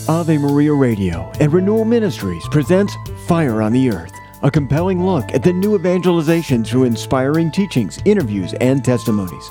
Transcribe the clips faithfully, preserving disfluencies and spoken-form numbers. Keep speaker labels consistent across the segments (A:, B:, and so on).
A: Ave Maria Radio and Renewal Ministries presents Fire on the Earth, a compelling look at the new evangelization through inspiring teachings, interviews, and testimonies.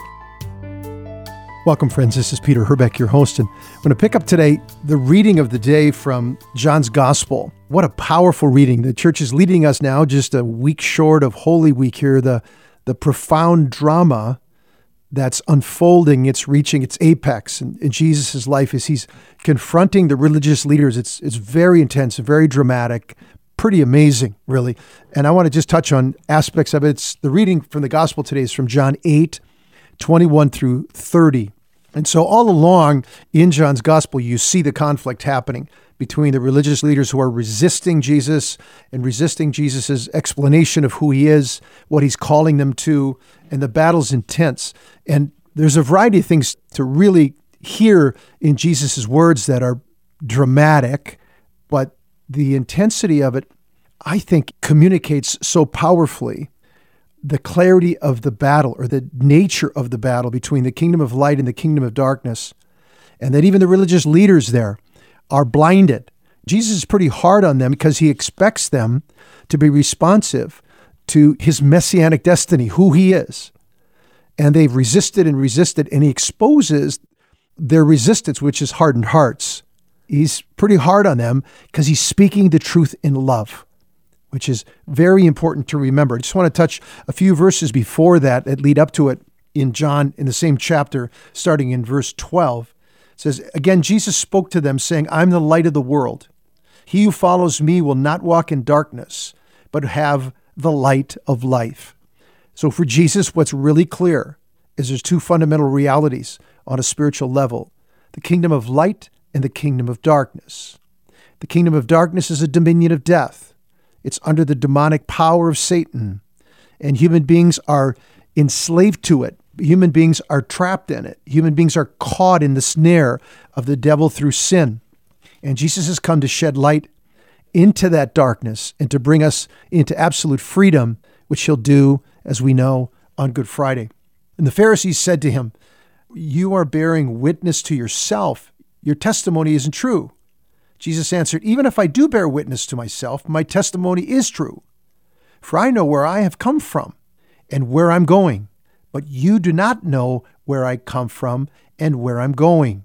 B: Welcome, friends. This is Peter Herbeck, your host, and I'm going to pick up today the reading of the day from John's Gospel. What a powerful reading. The church is leading us now, just a week short of Holy Week here, the, the profound drama that's unfolding. It's reaching its apex in, in Jesus' life as he's confronting the religious leaders. It's, it's very intense, very dramatic, pretty amazing, really. And I want to just touch on aspects of it. It's, the reading from the Gospel today is from John eight, twenty-one through thirty. And so all along in John's Gospel, you see the conflict happening between the religious leaders who are resisting Jesus and resisting Jesus' explanation of who he is, what he's calling them to, and the battle's intense. And there's a variety of things to really hear in Jesus' words that are dramatic, but the intensity of it, I think, communicates so powerfully the clarity of the battle or the nature of the battle between the kingdom of light and the kingdom of darkness, and that even the religious leaders there are blinded. Jesus is pretty hard on them because he expects them to be responsive to his messianic destiny, who he is. And they've resisted and resisted, and he exposes their resistance, which is hardened hearts. He's pretty hard on them because he's speaking the truth in love, which is very important to remember. I just want to touch a few verses before that that lead up to it in John, in the same chapter, starting in verse twelve. It says, "Again, Jesus spoke to them, saying, I'm the light of the world. He who follows me will not walk in darkness, but have the light of life." So for Jesus, what's really clear is there's two fundamental realities on a spiritual level: the kingdom of light and the kingdom of darkness. The kingdom of darkness is a dominion of death. It's under the demonic power of Satan, and human beings are enslaved to it. Human beings are trapped in it. Human beings are caught in the snare of the devil through sin. And Jesus has come to shed light into that darkness and to bring us into absolute freedom, which he'll do, as we know, on Good Friday. And the Pharisees said to him, "You are bearing witness to yourself. Your testimony isn't true." Jesus answered, "Even if I do bear witness to myself, my testimony is true. For I know where I have come from and where I'm going, but you do not know where I come from and where I'm going.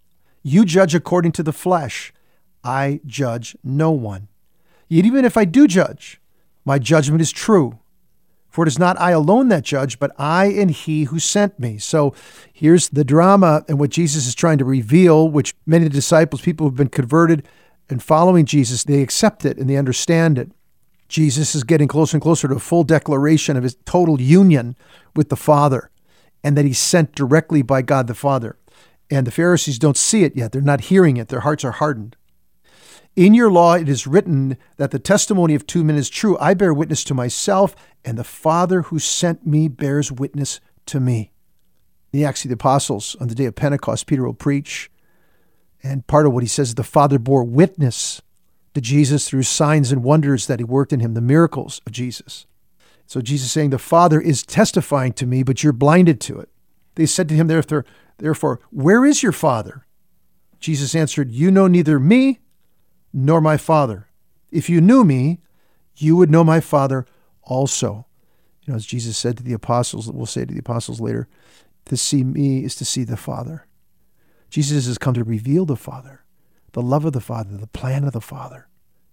B: You judge according to the flesh. I judge no one. Yet even if I do judge, my judgment is true. For it is not I alone that judge, but I and he who sent me." So here's the drama and what Jesus is trying to reveal, which many of the disciples, people who've been converted and following Jesus, they accept it and they understand it. Jesus is getting closer and closer to a full declaration of his total union with the Father, and that he's sent directly by God the Father. And the Pharisees don't see it yet. They're not hearing it. Their hearts are hardened. "In your law it is written that the testimony of two men is true. I bear witness to myself, and the Father who sent me bears witness to me." In the Acts of the Apostles, on the day of Pentecost, Peter will preach, and part of what he says is the Father bore witness to Jesus through signs and wonders that he worked in him, the miracles of Jesus. So Jesus is saying, the Father is testifying to me, but you're blinded to it. They said to him, therefore, therefore, "Where is your Father?" Jesus answered, "You know neither me nor my Father. If you knew me, you would know my Father also." You know, as Jesus said to the apostles, we'll say to the apostles later, to see me is to see the Father. Jesus has come to reveal the Father, the love of the Father, the plan of the Father,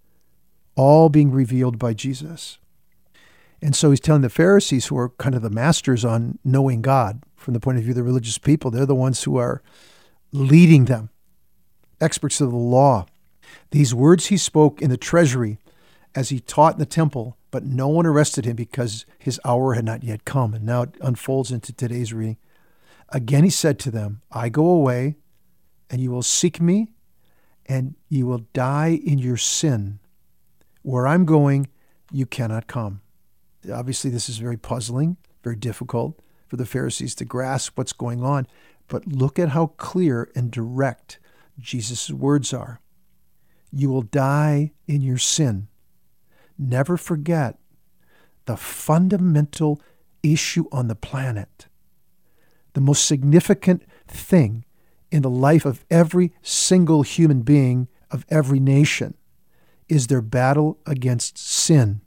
B: all being revealed by Jesus. And so he's telling the Pharisees, who are kind of the masters on knowing God from the point of view of the religious people, they're the ones who are leading them, experts of the law. These words he spoke in the treasury as he taught in the temple, but no one arrested him because his hour had not yet come. And now it unfolds into today's reading. "Again he said to them, I go away, and you will seek me, and you will die in your sin. Where I'm going, you cannot come." Obviously, this is very puzzling, very difficult for the Pharisees to grasp what's going on. But look at how clear and direct Jesus' words are. You will die in your sin. Never forget the fundamental issue on the planet, the most significant thing in the life of every single human being of every nation is their battle against sin.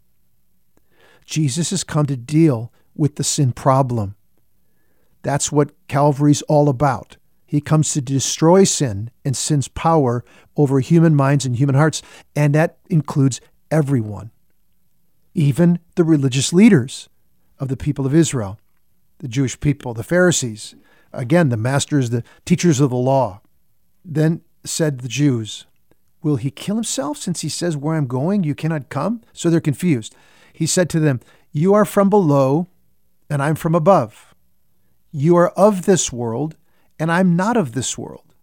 B: Jesus has come to deal with the sin problem. That's what Calvary's all about. He comes to destroy sin and sin's power over human minds and human hearts, and that includes everyone, even the religious leaders of the people of Israel, the Jewish people, the Pharisees, again, the masters, the teachers of the law. Then said the Jews, will he kill himself since he says, where I'm going, you cannot come? So they're confused. He said to them, you are from below, and I'm from above. You are of this world, and I'm not of this world.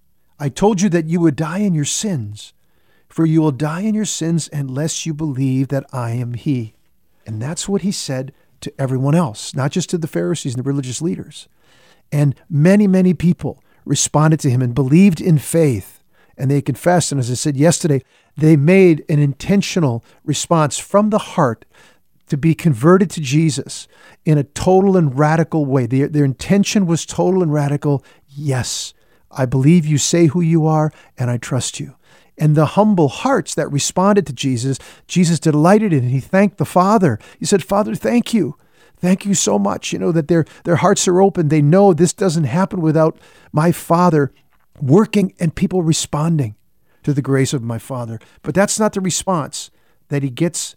B: I told you that you would die in your sins, for you will die in your sins unless you believe that I am he. And that's what he said to everyone else, not just to the Pharisees and the religious leaders. And many, many people responded to him and believed in faith, and they confessed. And as I said yesterday, they made an intentional response from the heart to be converted to Jesus in a total and radical way. Their, their intention was total and radical. Yes, I believe you say who you are, and I trust you. And the humble hearts that responded to Jesus, Jesus delighted in it. He thanked the Father. He said, Father, thank you. Thank you so much, you know, that their, their hearts are open. They know this doesn't happen without my Father working and people responding to the grace of my Father. But that's not the response that he gets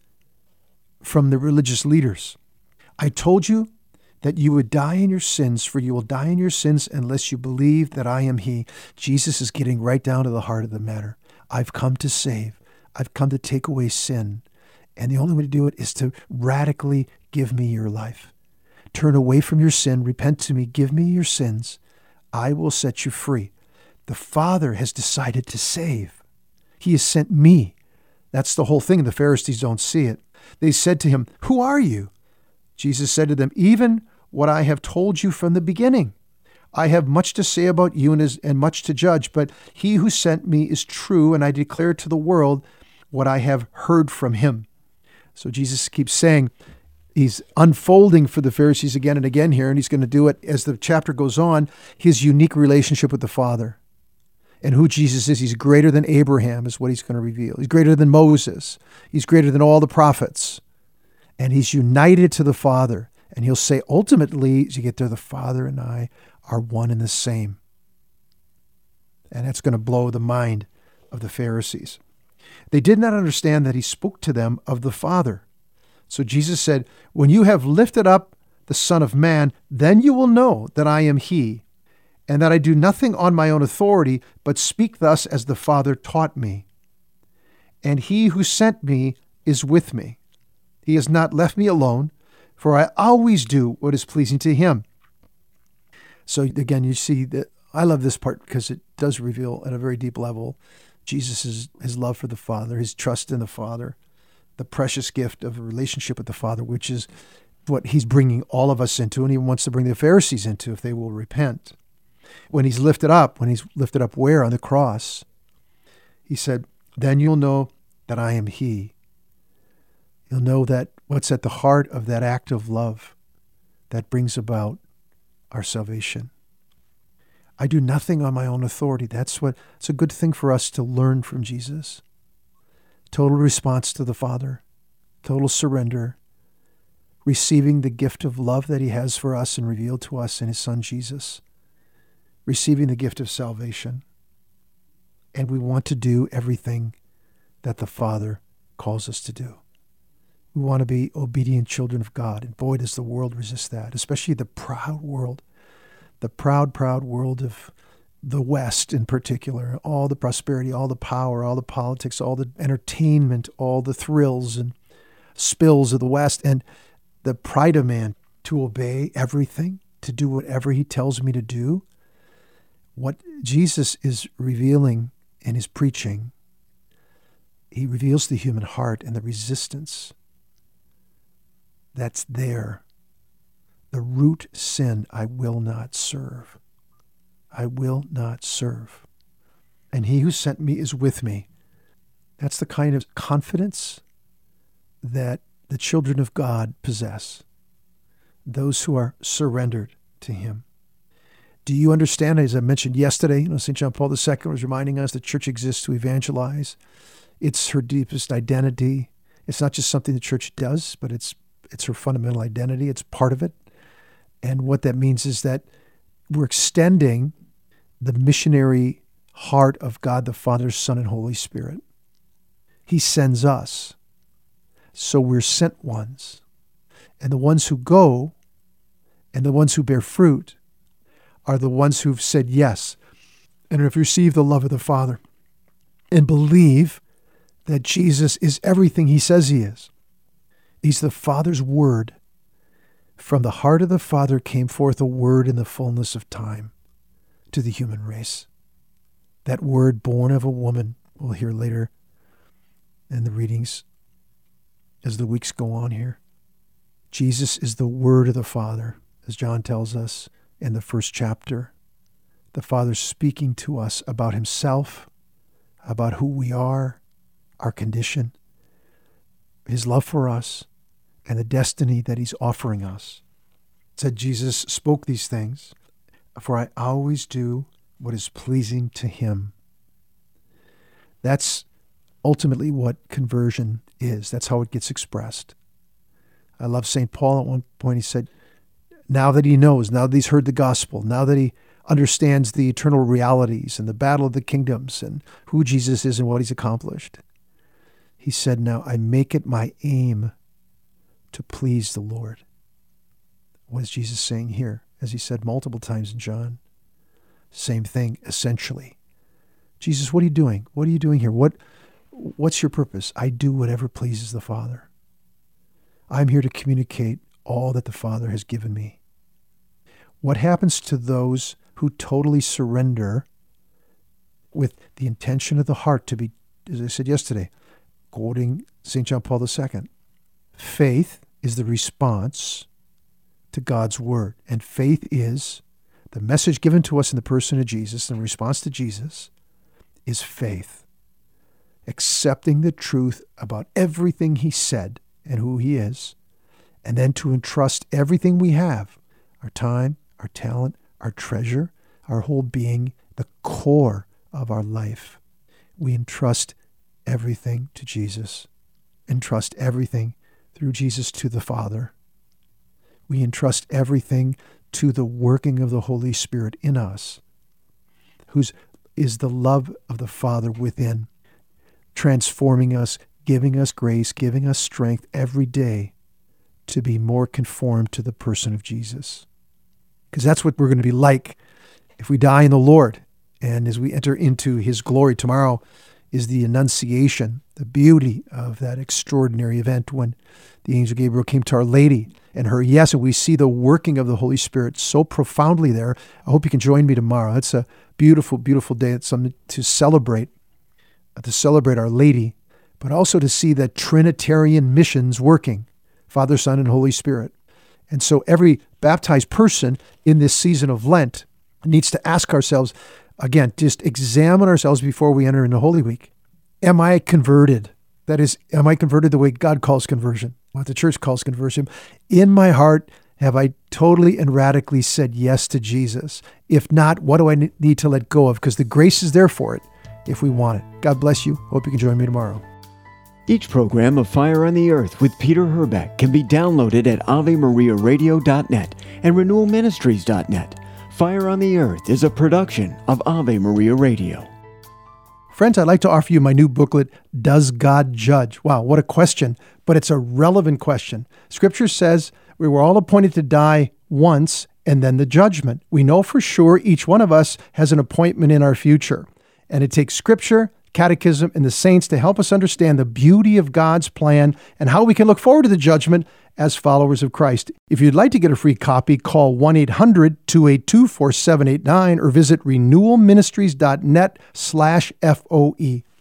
B: from the religious leaders. I told you that you would die in your sins, for you will die in your sins unless you believe that I am he. Jesus is getting right down to the heart of the matter. I've come to save. I've come to take away sin. And the only way to do it is to radically give me your life. Turn away from your sin. Repent to me. Give me your sins. I will set you free. The Father has decided to save. He has sent me. That's the whole thing. The Pharisees don't see it. They said to him, who are you? Jesus said to them, even what I have told you from the beginning. I have much to say about you and, is, and much to judge, but he who sent me is true, and I declare to the world what I have heard from him. So Jesus keeps saying, he's unfolding for the Pharisees again and again here, and he's going to do it as the chapter goes on, his unique relationship with the Father. And who Jesus is, he's greater than Abraham is what he's going to reveal. He's greater than Moses. He's greater than all the prophets. And he's united to the Father. And he'll say, ultimately, as you get there, the Father and I are one and the same. And that's going to blow the mind of the Pharisees. They did not understand that he spoke to them of the Father. So Jesus said, when you have lifted up the Son of Man, then you will know that I am he, and that I do nothing on my own authority, but speak thus as the Father taught me. And he who sent me is with me. He has not left me alone, for I always do what is pleasing to him. So again, you see that I love this part because it does reveal at a very deep level Jesus' his love for the Father, his trust in the Father, the precious gift of a relationship with the Father, which is what he's bringing all of us into, and he wants to bring the Pharisees into if they will repent. When he's lifted up, when he's lifted up where? On the cross. He said, then you'll know that I am he. You'll know that what's at the heart of that act of love that brings about our salvation. I do nothing on my own authority. That's what, it's a good thing for us to learn from Jesus. Total response to the Father, total surrender, receiving the gift of love that he has for us and revealed to us in his Son Jesus, receiving the gift of salvation. And we want to do everything that the Father calls us to do. We want to be obedient children of God. And boy, does the world resist that, especially the proud world, the proud, proud world of the West in particular, all the prosperity, all the power, all the politics, all the entertainment, all the thrills and spills of the West, and the pride of man to obey everything, to do whatever he tells me to do. What Jesus is revealing in his preaching, he reveals the human heart and the resistance that's there. The root sin, I will not serve. I will not serve. And he who sent me is with me. That's the kind of confidence that the children of God possess, those who are surrendered to him. Do you understand, as I mentioned yesterday, you know, Saint John Paul the Second was reminding us the church exists to evangelize. It's her deepest identity. It's not just something the church does, but it's it's her fundamental identity. It's part of it. And what that means is that we're extending the missionary heart of God the Father, Son, and Holy Spirit. He sends us. So we're sent ones. And the ones who go and the ones who bear fruit are the ones who've said yes and have received the love of the Father and believe that Jesus is everything he says he is. He's the Father's word. From the heart of the Father came forth a word in the fullness of time to the human race. That word born of a woman, we'll hear later in the readings as the weeks go on here. Jesus is the word of the Father, as John tells us in the first chapter. The Father speaking to us about himself, about who we are, our condition, his love for us, and the destiny that he's offering us. It said Jesus spoke these things, for I always do what is pleasing to him. That's ultimately what conversion is. That's how it gets expressed. I love Saint Paul. At one point he said, now that he knows, now that he's heard the gospel, now that he understands the eternal realities and the battle of the kingdoms and who Jesus is and what he's accomplished, he said, now I make it my aim to please the Lord. What is Jesus saying here? As he said multiple times in John, same thing, essentially. Jesus, what are you doing? What are you doing here? What, what's your purpose? I do whatever pleases the Father. I'm here to communicate all that the Father has given me. What happens to those who totally surrender with the intention of the heart to be, as I said yesterday, quoting Saint John Paul the Second, faith is the response to God's word. And faith is the message given to us in the person of Jesus, and the response to Jesus is faith. Accepting the truth about everything he said and who he is, and then to entrust everything we have, our time, our talent, our treasure, our whole being, the core of our life. We entrust everything to Jesus. Entrust everything through Jesus to the Father. We entrust everything to the working of the Holy Spirit in us, whose is the love of the Father within, transforming us, giving us grace, giving us strength every day to be more conformed to the person of Jesus. Because that's what we're going to be like if we die in the Lord. And as we enter into his glory, tomorrow is the Annunciation, the beauty of that extraordinary event when the angel Gabriel came to Our Lady and her yes, and we see the working of the Holy Spirit so profoundly there. I hope you can join me tomorrow. It's a beautiful, beautiful day. It's something to celebrate, to celebrate Our Lady, but also to see that Trinitarian missions working, Father, Son, and Holy Spirit. And so every baptized person in this season of Lent needs to ask ourselves, again, just examine ourselves before we enter into Holy Week. Am I converted? That is, am I converted the way God calls conversion, what the church calls conversion? In my heart, have I totally and radically said yes to Jesus? If not, what do I need to let go of? Because the grace is there for it if we want it. God bless you. Hope you can join me tomorrow.
A: Each program of Fire on the Earth with Peter Herbeck can be downloaded at ave maria radio dot net and renewal ministries dot net. Fire on the Earth is a production of Ave Maria Radio.
B: Friends, I'd like to offer you my new booklet, Does God Judge? Wow, what a question, but it's a relevant question. Scripture says we were all appointed to die once and then the judgment. We know for sure each one of us has an appointment in our future. And it takes Scripture, Catechism, and the saints to help us understand the beauty of God's plan and how we can look forward to the judgment as followers of Christ. If you'd like to get a free copy, call one eight hundred two eight two four seven eight nine or visit renewal ministries dot net slash F O E.